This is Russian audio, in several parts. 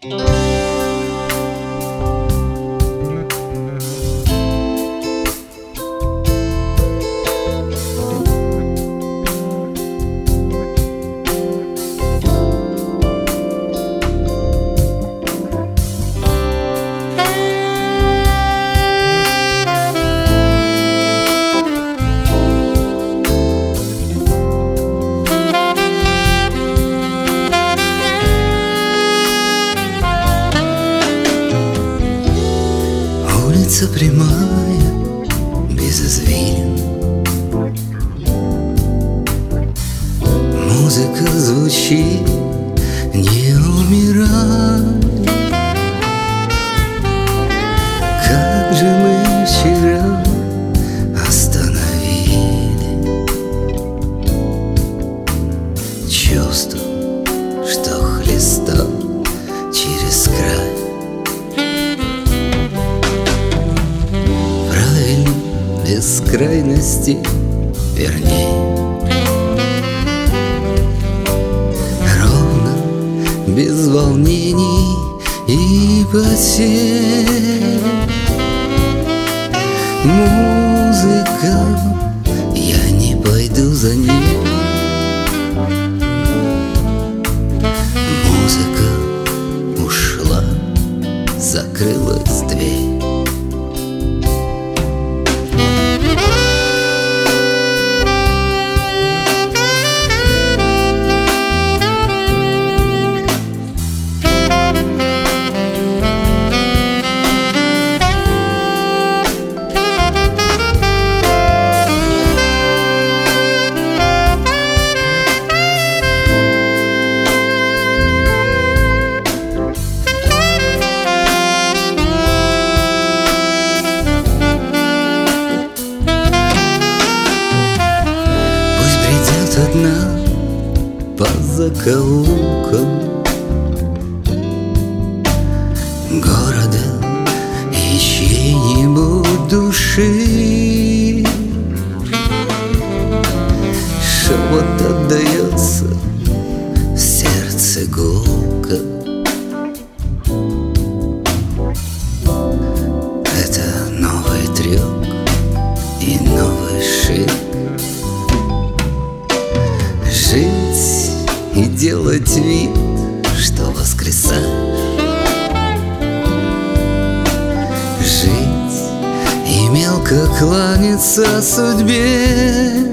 Улица прямая, без извилин. Музыка звучит, не умирай. Как же мы вчера остановили чувство, что хлестал через край. Бескрайности, вернее, ровно, без волнений и потерь. Музыка, я не пойду за ней. Музыка ушла, закрылась дверь. Одна по закоулкам города и чьей-нибудь души шепот отдается в сердце гулко. Это новый трюк и новый шик. Жить и делать вид, что воскресаешь. Жить и мелко кланяться судьбе.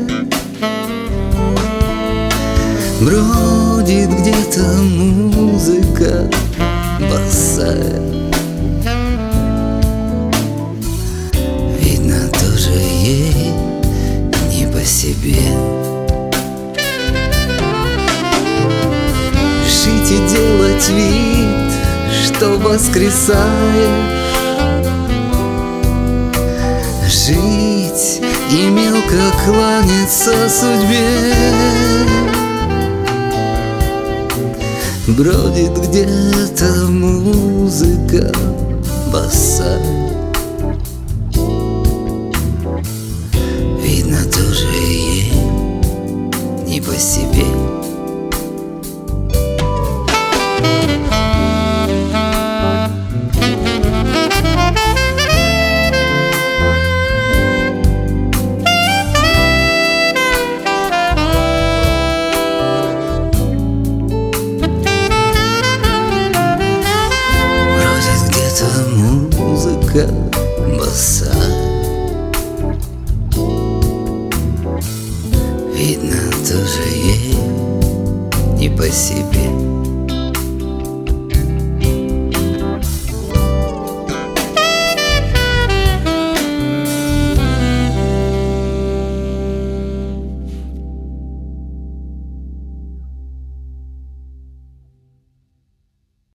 Бродит где-то музыка босая. Видно, тоже ей не по себе. Жить и делать вид, что воскресаешь. Жить и мелко кланяться судьбе. Бродит где-то музыка босая. Видно, тоже ей не по себе. Музыка босая. Видно, тоже ей не по себе.